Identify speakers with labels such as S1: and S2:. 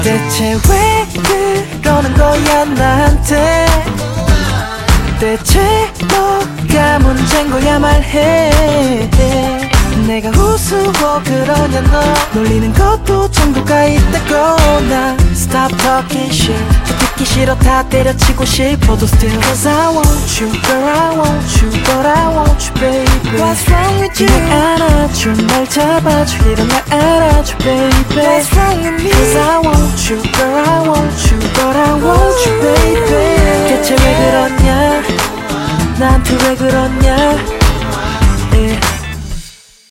S1: 대체 왜 그러는 거야 나한테 대체 뭐가 문제인 거야 말해 내가 우스워 그러냐 너 놀리는 것도 정도가 있다고 나 Stop talking shit 듣기 싫어 다 때려치고 싶어도 still Cause I want you girl I want you but I want you baby What's wrong with you 날 안아줘 날 잡아줘 이런 날 알아줘 baby What's wrong with me Cause I want you girl I want you but I want you baby 대체 왜 그러냐 나한테 왜 그러냐